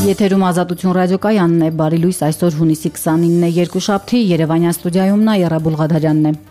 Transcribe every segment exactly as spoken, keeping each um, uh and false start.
Եթերում Ազատություն ռադիոկայանն է, բարի լույս, այսօր հունիսի քսանինն է, երկուշաբթի, Երևանյան ստուդիայում նա Եռաբուլ Ղադարյանն է։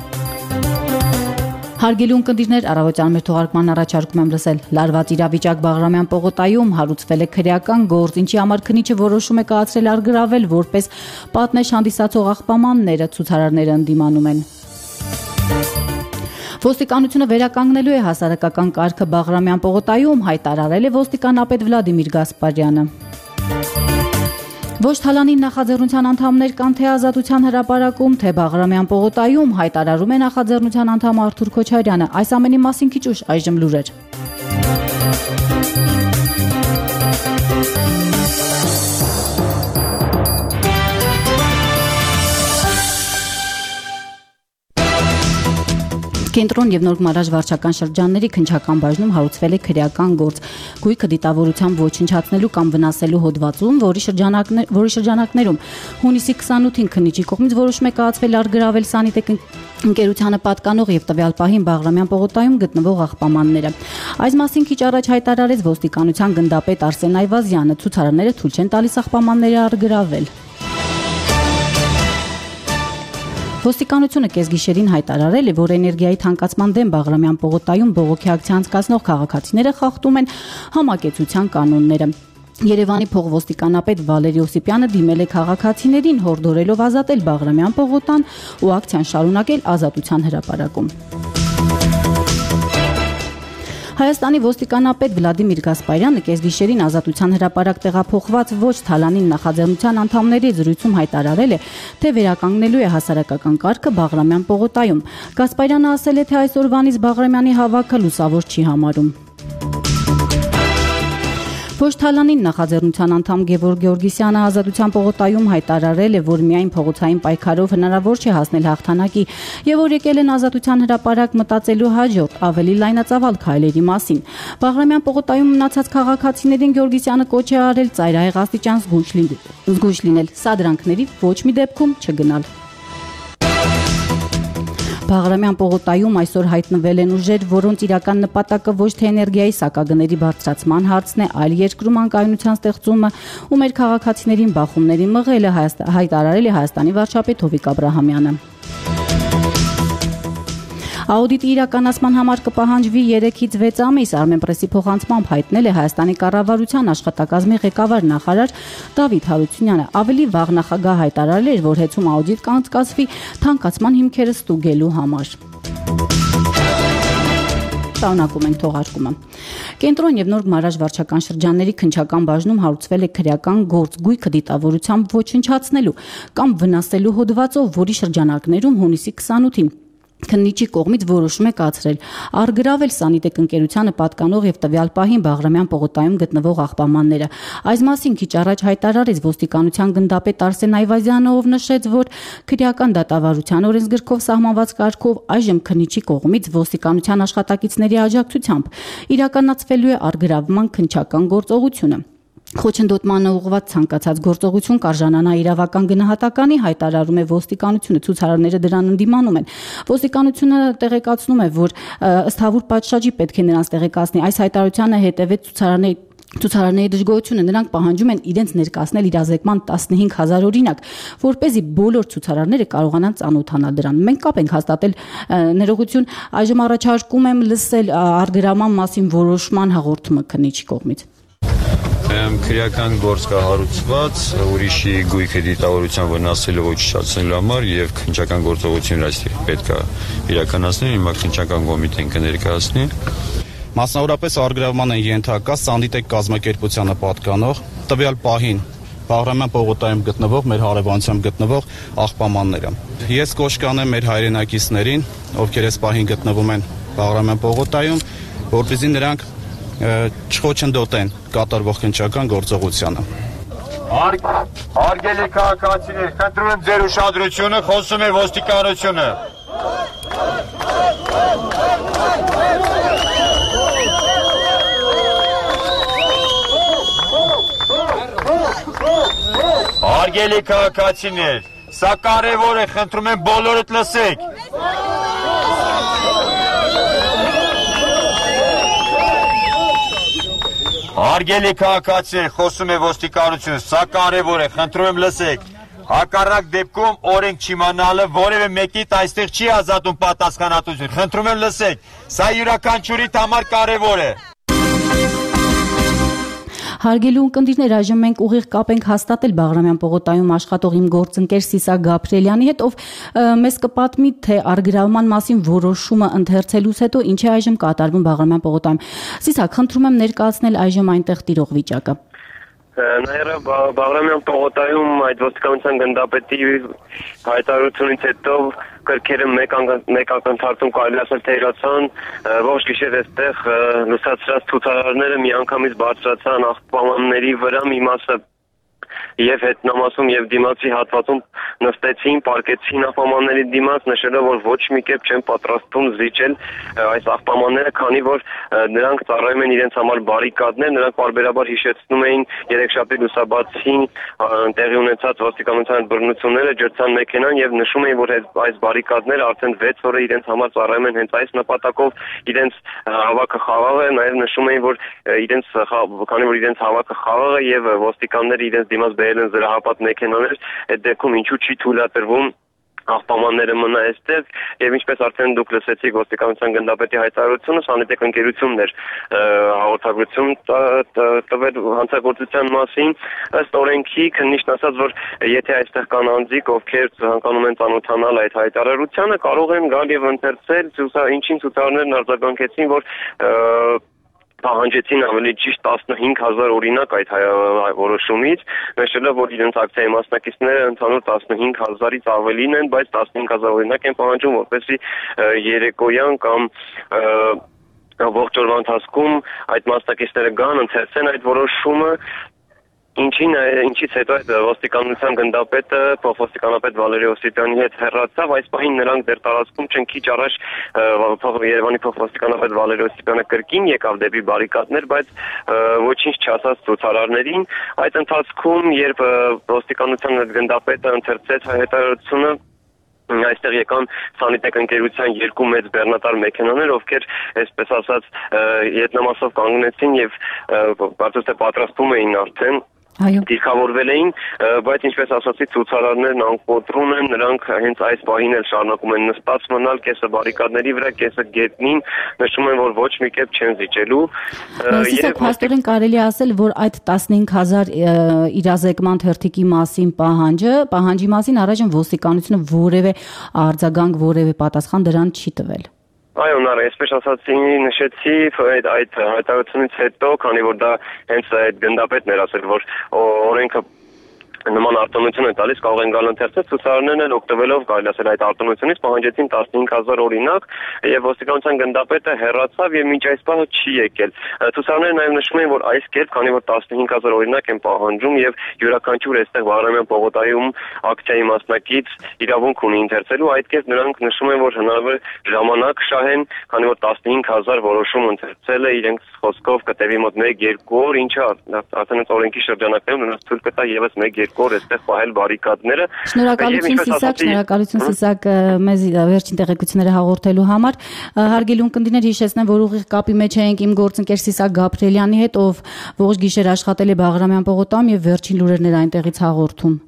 Հարգելի ունկնդիրներ, առավոտյան մեր թողարկման առաջարկում եմ լսել լարված իրավիճակ Բաղրամյան պողոտայում հարուցվել է քրեական գործ, ինչի համար քննիչը որոշում է կայացրել արգրավել որպես պատնեշ հանդիսացող աղբամանները, ցուցարարները ընդդիմանում են։ Ոստիկանությունը վերականգնելու է հասարակական կարգը Բաղրամյան պողոտայում, հայտարարել է ոստիկանապետ Վլադիմիր Գասպարյանը։ Ոչ թալանի նախաձեռնության անդամներ կան թե Ազատության հրապարակում, թե Բաղրամյան պողոտայում, հայտարարում է նախաձեռնության անդամ Արթուր Քոչարյանը։ Այս ամենի մասին քիչ ուշ այժմ լուրեր։ Կենտրոն եւ Նոր Մարաժ վարչական շրջանների քննչական բաժնում հարուցվել է քրեական գործ գույքը դիտավորությամբ ոչնչացնելու կամ վնասելու հոդվածում, որի շրջանակներ, որի շրջանակներում հունիսի քսանութին քննիչի կողմից որոշում է կայացվել արգրավել Սանիտեկ ընկերությանը պատկանող եւ տվյալ պահին Բաղրամյան պողոտայում գտնվող աղբամանները։ Այս մասին քիչ առաջ հայտարարեց ոստիկանության գնդապետ Արսեն Այվազյանը, ցուցարարները թույլ չեն տալիս աղբամանները արգրավել։ Ոստիկանությունը կեսգիշերին հայտարարել է, որ էներգիայի թանկացման դեմ Բաղրամյան պողոտայում բողոքի ակցիա անցկացնող քաղաքացիները խախտում են համակեցության կանոնները։ Երևանի փողոստիկանապետ Վալերի Օսիպյանը դիմել է քաղաքացիներին, հորդորելով ազատել Բաղրամյան պողոտան ու ակցիան շարունակել Ազատության հրապարակում։ Հայաստանի ոստիկանապետ Վլադիմիր Գասպարյանը կեսգիշերին Ազատության հրապարակ տեղափոխված ոչ թալանին նախաձեռնության անդամների զրույցում հայտարարել է, թե վերականգնելու է հասարակական կարգը Բաղրամյան պողոտայում։ Գասպարյանը ասել է, թե այսօրվանից Բաղրամյանի հավաքը լուսավոր չի համարում։ Ոչ թալանին նախաձեռնության անդամ Գևորգ Գեորգիսյանը Ազատության պողոտայում հայտարարել է, որ միայն փողոցային պայքարով հնարավոր չէ հասնել հաղթանակի եւ որ եկել են Ազատության հրապարակ մտածելու հաջորդ ավելի լայնածավալ քայլերի մասին։ Բաղրամյան պողոտայում մնացած քաղաքացիներին Գեորգիսյանը կոչ է արել ծայրահեղ աստիճան զգույշ լինել, սադրանքների ոչ մի դեպքում չգնալ։ Բաղրամյան պողոտայում այսօր հայտնվել են ուժեր, որոնց իրական նպատակը ոչ թե էներգիայի սակագների բարձրացման հարցն է, այլ երկրում անկայունության ստեղծումը ու մեր քաղաքացիներին բախումների մղելը, հայտարարել է Հայաստանի վարչապետ Հովիկ Աբրահամյանը։ Աուդիտի իրականացման համար կպահանջվի երեքից վեց ամիս, Armenpress-ի փոխանցմամբ հայտնել է Հայաստանի կառավարության աշխատակազմի ղեկավար նախարար Դավիթ Հարությունյանը։ Ավելի վաղ նախագահ հայտարարել էր, որ հեծում աուդիտ կանցկացվի թանկացման հիմքերը ստուգելու համար։ Շարունակում ենք թողարկումը։ Կենտրոն եւ Նոր Մարաժ վարչական շրջանների քննչական բաժնում հարուցվել է քրեական գործ գույքը դիտավորությամբ ոչնչացնելու կամ վնասելու հոդվածով, որի շրջանակներում հունիսի քսանութին քննիչի կողմից որոշում է կայացրել արգրավել Սանիտեկ ընկերությանը պատկանող եւ տվյալ պահին Բաղրամյան պողոտայում գտնվող աղբամանները։ Այս մասին քիչ առաջ հայտարարեց ոստիկանության գնդապետ Արսեն Այվազյանը, ով նշեց, որ քրեական դատավարության օրենսգրքով սահմանված կարգով այժմ քննիչի կողմից ոստիկանության աշխատակիցների աջակցությամբ իրականացվելու է արգրավման քննչական գործողությունը։ Խոչընդոտմանը ուղղված ցանկացած գործողություն կարժանանա իրավական գնահատականի, հայտարարում է ոստիկանությունը, ցուցարարները դրան ընդդիմանում են։ Ոստիկանությունը տեղեկացնում է, որ ըստ հավուր պատշաճի պետք է նրանց տեղեկացնի այս հայտարարությանը հետևեց ցուցարարների Ցուցարարների դժգոհությունը, նրանք պահանջում են իրենց ներկայացնել իրազեկման տասնհինգ հազար օրինակ, որպեսզի բոլոր ցուցարարները կարողանան ծանոթանալ դրան։ Մենք կապ ենք հաստատել ներողություն, այժմ առաջարկում եմ լսել արգրաման մասին որոշման հաղորդումը քննիչի կողմից։ Քրեական գործ կա հարուցված ուրիշի գույքը դիտավորության վնասելու ոչնչացնելու համար եւ քննչական գործողություն պետք է իրականացնել, հիմա քննչական կոմիտեն կներկայացնի։ Մասնավորապես արգրավման են ենթակա Սանիտեկ կազմակերպությանը պատկանող տվյալ պահին Բաղրամյան պողոտայում գտնվող մեր հարևանությամբ գտնվող աղբամանները։ Ես կոչ կանեմ մեր հայրենակիցներին, ովքեր այս պահին գտնվում են Բաղրամյան պողոտայում, որպեսզի նրանք չխոչընդոտեն կատարվող քննչական գործողությանը։ Հարգելի քաղաքացիներ, խնդրում եմ ձեր ուշադրությունը, խոսում է ոստիկանությունը։ Հարգելի քաղաքացիներ, սա կարևոր է, խնդրում եմ բոլորդ լսեք։ Հարգելի քաղաքացիներ, խոսում է ոստիկանությունը, սա կարևոր է, խնդրում եմ լսեք։ Հակառակ դեպքում օրենք չիմանալը որևէ մեկից այստեղ չի ազատում պատասխանատվություն։ Խնդրում եմ լսեք, սա յուրաքանչյուրիդ համար կարևոր է։ Հարգելի ունկնդիրներ, այժմ մենք ուղիղ կապ ենք հաստատել Բաղրամյան պողոտայում աշխատող իմ գործընկեր Սիսակ Գաբրիելյանի հետ, ով մեզ կպատմի, թե առգրավման մասին որոշումը ընթերցելուց հետո ինչ է այժմ կատարվում Բաղրամյան պողոտայում։ Սիսակ, խնդրում եմ ներկայացնել այժմ այնտեղ տիրող վիճակը։ Նաեւ Բաղրամյան պողոտայում այդ ոստիկանության գնդապետի հայտարարությունից հետո կրքերը մեկ ակնթարթում կարելի ասել թերացան, ողջ գիշեր այստեղ լուսացրած ցուցարարները միանգամից բարձրացան աղբամանների վրա, մի մասը եւ հետնամասում եւ դիմացի հատվածում նստեցին, պարկեցին աղբամանների դիմաց, նշելով, որ ոչ մի կերպ չեն պատրաստվում զիջել այս աղբամանները, քանի որ նրանք ծառայում են իրենց համար բարիկադներ, նրանք բարբերաբար հիշեցնում էին երեքշաբթի լուսաբացին տեղի ունեցած ոստիկանության բռնությունները, ջրցան մեքենան եւ նշում էին, որ այս բարիկադները արդեն վեց օր իրենց համար ծառայում են հենց այս նպատակով, իրենց հավաքը խաղաղ է, նաեւ նշում էին, որ իրենց քանի որ իրենց հավաքը խաղաղ է եւ ոստիկանները իրենց դիմաց բերել են զրահապատ մեքենաներ, այդ դեպքում ինչու չի թույլատրվում աղբամանները մնա այստեղ եւ ինչպես արդեն դուք լսեցիք ոստիկանության գնդապետի հայտարարությունը, Սանիտեկ ընկերությունն էր հաղորդագրություն տվել հանցագործության մասին, ըստ օրենքի քննիչն ասաց, որ եթե այստեղ կան անձիկ, ովքեր ցանկանում են ծանոթանալ այդ հայտարարությանը, կարող են գալ եւ ընթերցել, ինչին ցուցարարներն արձագանքեցին, որ պահանջեցին ավելի ճիշտ տասնհինգ հազար օրինակ այդ որոշումից, նշելով, որ իրենց ակցիայի մասնակիցները ընդհանուր տասնհինգ հազարից ավելին են, բայց տասնհինգ հազար օրինակ են պահանջում, որպեսզի երեկոյան կամ ողջ օրվա ընթացքում այդ մասնակիցները գան, ընթերցեն այդ որոշումը, Ինչին ինչից հետո այդ ոստիկանության գնդապետը փոխոստիկանապետ Վալերի Օսիպյանի հետ հեռացավ, այս պահին նրանք դեռ տարածքում չեն, քիչ առաջ Երևանի փոխոստիկանապետ Վալերի Օսիպյանը կրկին եկավ դեպի բարիկադներ, բայց ոչինչ չասաց ցուցարարներին։ Այդ ընթացքում, երբ ոստիկանության գնդապետը ընթերցեց հայտարարությունը, այստեղ եկան Սանիտեկ ընկերության երկու մեծ բեռնատար մեքենաներ, ովքեր, այսպես ասած, ետնամասով կանգնեցին եւ կարծես թե պատրաստվում էին արդեն դիրքավորվել էին, բայց ինչպես ասացի, ցուցարարներն անկոտրում են, նրանք հենց այս պահին էլ շարունակում են նստած մնալ, կեսը բարիկադների վրա, կեսը գետնին, նշում են, որ ոչ մի կերպ չեն զիջելու։ Սիսակ, փաստորեն կարելի ասել, որ այդ տասնհինգ հազար իրազեկման թերթիկի մասին պահանջը, պահանջի մասին առայժմ ոստիկանությունը որևէ արձագանք, որևէ պատասխան դրան չի տվել։ Այո, նարը, այսպես ասացի, նշեցի այդ այդ հայտարարությունից հետո, քանի որ դա հենց այդ գնդապետն էր ասել, որ օրենքը նման արտոնություն է տալիս, կարող են գալ ընթերցել, ցուցարարներն են օգտվելով, կարելի ասել, այդ արտոնությունից պահանջեցին տասնհինգ հազար օրինակ եւ ոստիկանության գնդապետը հեռացավ եւ մինչ այս պահը չի եկել։ Ցուցարարները նաեւ նշում են, որ այս կերպ, քանի որ տասնհինգ հազար օրինակ են պահանջում եւ յուրաքանչյուր այստեղ Բաղրամյան պողոտայում ակցիայի մասնակից իրավունք ունի ընթերցելու, այդ կերպ նրանք նշում են, որ հնարավոր ժամանակ շահեն, քանի որ տասնհինգ հազար որոշում ընթերցելը իրենց խոսքով կտևի մոտ մեկ-երկու օր, ինչը արդեն օրենքի շրջանակներում նրանց թույլ կտա եւս մեկ-երկու օր այստեղ պահել բարիկադները։ Շնորհակալություն Սիսակ, շնորհակալություն Սիսակ մեզ վերջին տեղեկությունները հաղորդելու համար։ Հարգելի ունկնդիրներ, հիշեցնեմ, որ ուղիղ կապի մեջ ենք իմ գործընկեր Սիսակ Գաբրիելյանի հետ, ով ողջ գիշեր աշխատել է Բաղրամյան պողոտայում եւ վերջին լուրերն այնտեղից հաղորդում։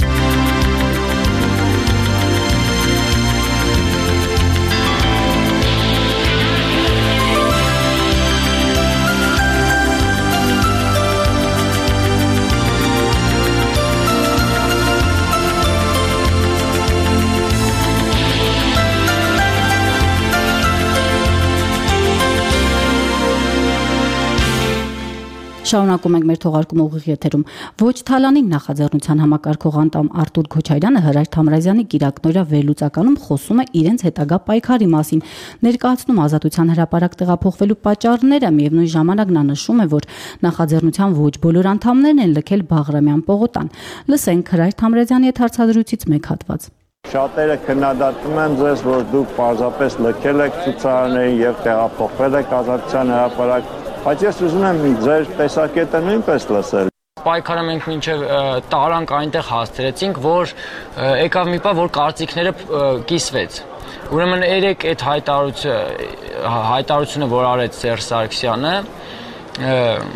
Շարունակում ենք մեր թողարկումը ուղիղ եթերում։ Ոչ Թալանի նախաձեռնության համակարգող անդամ Արտուր Քոչարյանը Հրայր Թամրազյանի գիրակնօրյա վերլուծականում խոսում է իրենց հետագա պայքարի մասին, ներկայացնում ազատության հրապարակ տեղափոխվելու պատճառները, միևնույն ժամանակ նա նշում է, որ նախաձեռնության ոչ բոլոր անդամներն են լքել Բաղրամյան պողոտան։ Լսենք Հրայր Թամրազյանի հետ հարցազրույցից մեկ հատված։ Շատերը քննադատում են ձեզ, որ դուք պարզապես լքել եք ցուցարարներին եւ տեղափոխվել եք ազատության հրապարակ, բայց ես ուզում եմ ձեր տեսակետը նույնպես լսել։ Պայքարը մենք մինչև տարանք այնտեղ հասցրեցինք, որ եկավ մի պահ, որ կարծիքները կիսվեց։ Ուրեմն երեք այդ հայտարարությունը, հայտարարությունը, որ արեց Սերժ Սարգսյանը,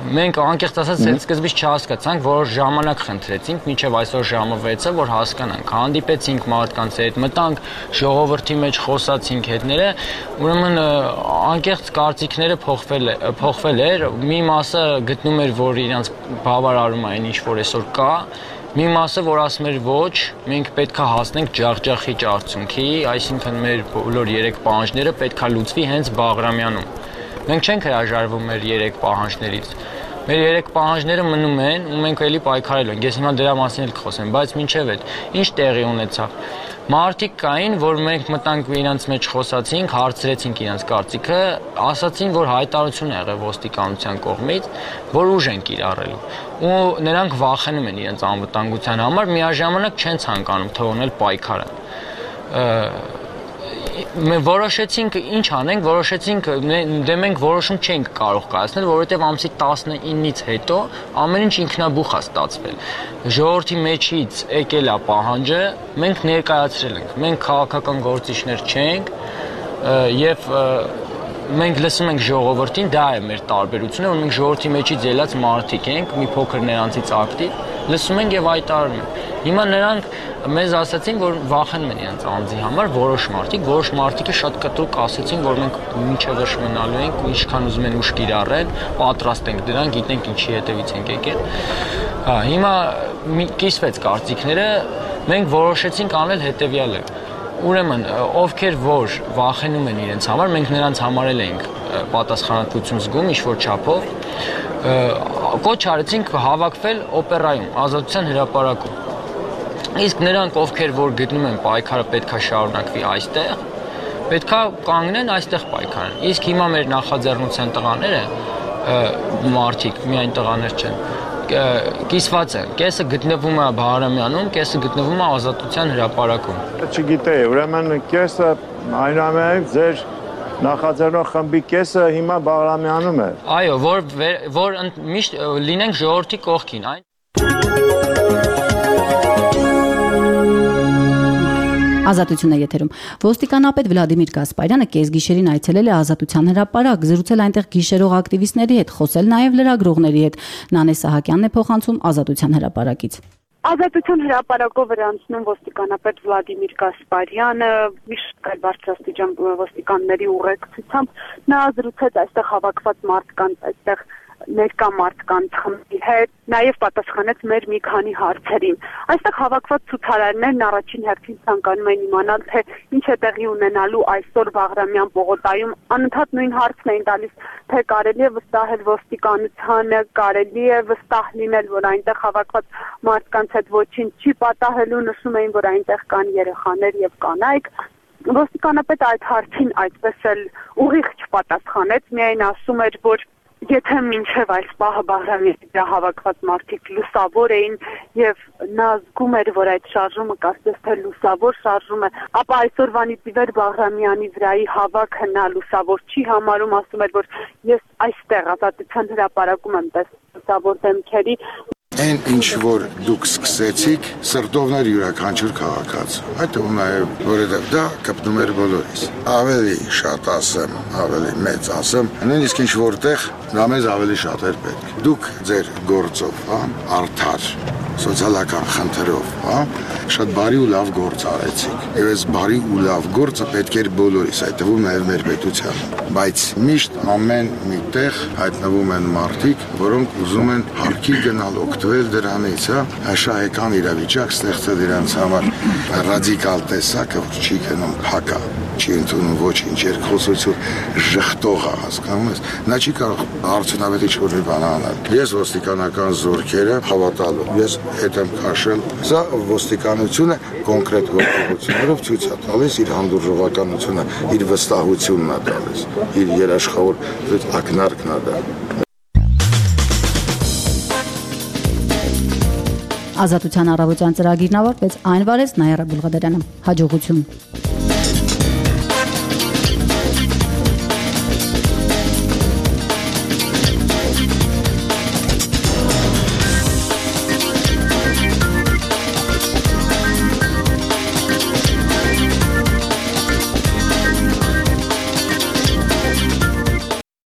Մենք անկեղծ ասած սկզբից չհասկացանք, որ ժամանակ խնդրեցինք, մինչև այսօր ժամը վեցը, որ հասկանանք, հանդիպեցինք մարդկանց հետ, մտանք ժողովրդի մեջ, խոսացինք հետները, ուրեմն անկեղծ կարծիքները փոխվել փոխվել էր, մի մասը գտնում էր, որ իրանց բավարարում է այն ինչ որ այսօր կա, մի մասը որ ասում էր ոչ, մենք պետքա հասնենք ջախջախի արդյունքի, այսինքն մեր բոլոր երեք պահանջները պետքա լուծվի հենց Բաղրամյանում։ Մենք չենք հրաժարվում մեր երեք պահանջներից։ Մեր երեք պահանջները մնում են ու մենք էլի պայքարել ենք։ Ես հիմա դրա մասին էլ կխոսեմ, բայց մինչև այդ ինչ տեղի ունեցավ։ Մարդիկ կային, որ մենք մտանք իրանց մեջ խոսացինք, հարցրեցինք իրանց կարծիքը, ասացին, որ հայտարարություն է եղել ոստիկանության կողմից, որ ուժ են կիրառելու։ Ու նրանք վախենում են իրենց անվտանգության համար, միաժամանակ չեն ցանկանում թողնել պայքարը։ Մենք որոշեցինք ինչ անենք, որոշեցինք դե մենք որոշում չենք կարող կայացնել, որովհետև ամսի տասնինից հետո ամեն ինչ ինքնաբուխ է ստացվել։ Ժողովրդի մեջից եկել է պահանջը, մենք ներկայացրել ենք։ Մենք քաղաքական գործիչներ չենք եւ մենք լսում ենք ժողովրդին, դա է մեր տարբերությունը, որ մենք ժողովրդի մեջից ելած մարդիկ ենք, մի փոքր նրանցից ակտիվ, լսում ենք եւ հայտարարում ենք։ Հիմա նրանք մեզ ասացին, որ վախենում են իրենց անձի համար, որոշ մարդիկ, որոշ մարդիկը շատ կտրուկ ասացին, որ մենք մինչև վերջ մնալու ենք, ինչքան ուզում են ուժ կիրառեն, պատրաստ ենք դրան, գիտենք ինչի հետևից ենք եկել։ Հա, հիմա կիսվեց կարծիքները, մենք որոշեցինք անել հետեւյալը։ Ուրեմն, ովքեր որ վախենում են իրենց համար, մենք նրանց համարել ենք պատասխանատվություն զգում ինչ-որ չափով, կոչ արեցինք հավաքվել օպերայում, Ազատության հրապարակում։ Իսկ նրանք, ովքեր որ գտնում են պայքարը պետքա շարունակվի այստեղ, պետքա կանգնեն այստեղ պայքարեն։ Իսկ հիմա մեր նախաձեռնության տղաները, մարդիկ, միայն տղաներ չեն, կիսված են, կեսը գտնվում է Բաղրամյանում, կեսը գտնվում է Ազատության հրապարակում։ Չգիտեի, ուրեմն կեսը այնուամենայնիվ ձեր նախաձեռնող խմբի կեսը հիմա Բաղրամյանում է։ Այո, որ որ միշտ լինենք ժողովրդի կողքին, այն Ազատությունն է եթերում։ Ոստիկանապետ Վլադիմիր Գասպարյանը կեսգիշերին այցելել է Ազատության հրապարակ, զրուցել այնտեղ գիշերող ակտիվիստների հետ, խոսել նաև լրագրողների հետ։ Նանե Սահակյանն է փոխանցում Ազատության հրապարակից։ Ազատության հրապարակով էր անցնում ոստիկանապետ Վլադիմիր Գասպարյանը, միշտ բարձրաստիճան ոստիկանների ուղեկցությամբ նա զրուցեց այստեղ հավաքված մարդկանց, այստեղ ներկա մարդկանց խմբի հետ, նաև պատասխանեց մեր մի քանի հարցերին։ Այստեղ հավաքված ցուցարարներն առաջին հերթին ցանկանում են իմանալ, թե ինչ է տեղի ունենալու այսօր Բաղրամյան պողոտայում։ Անընդհատ նույն հարցն էին տալիս, թե կարելի է վստահել ոստիկանությանը, կարելի է վստահ լինել, որ այնտեղ հավաքված մարդկանց հետ ոչինչ չի պատահելու, նշում էին, որ այնտեղ կան երեխաներ եւ կանայք։ Ոստիկանապետը այդ հարցին այդպես էլ ուղիղ չպատասխանեց, միայն ասում էր, որ եթե մինչև այս պահը Բաղրամյանի վրա հավաքված մարդիկ լուսավոր էին եւ նա զգում էր, որ այդ շարժումը կարծես թե լուսավոր շարժում է, ապա այսօրվանից ի վեր Բաղրամյանի վրայի հավաքը նա լուսավոր չի համարում, ասում էր, որ ես այստեղ Ազատության հրապարակում եմ տեսել լուսավոր դեմքերի։ Այն ինչ որ դուք սկսեցիք, սրտովներ յուրաքանչյուր քաղաքաց։ Այդ ու նաև որովհետև դա կապնում էր բոլորիս։ Ավելի շատ ասեմ, ավելի մեծ ասեմ, նույնիսկ ինչ որտեղ դա մեզ ավելի շատ էր պետք։ Դուք ձեր գործով, հա, արդար, սոցիալական խնդրով, հա, շատ բարի ու լավ գործ արեցիք։ Եվ այս բարի ու լավ գործը պետք էր բոլորիս, այդ թվում նաև մեր պետությանը։ Բայց միշտ ամեն մի տեղ հայտնվում են մարդիկ, որոնք ուզում են հարկի գնալ օգտվել դրանից, հա, շահեկան իրավիճակ ստեղծել իրենց համար ռադիկալ տեսակը, որ չի գնում փակա, չի ընդունում ոչինչ, երկխոսություն, ժխտող է, հասկանում ես։ Նա չի կարող արդյունավետ ինչ-որ մի բան անել։ Ես ոստիկանական զորքերը հավատալու, ես հետ եմ քաշել։ Սա ոստիկանությունը կոնկրետ գործողություններով ցույց է տալիս իր հանդուրժողականությունը, իր վստահությունն է տալիս, իր երաշխավոր ակնարկն է դա։ Ազատության առավոտյան ծրագիրն ավարտվեց, այն վարեց Նայրա Բուլղադարյանը։ Հաջողություն։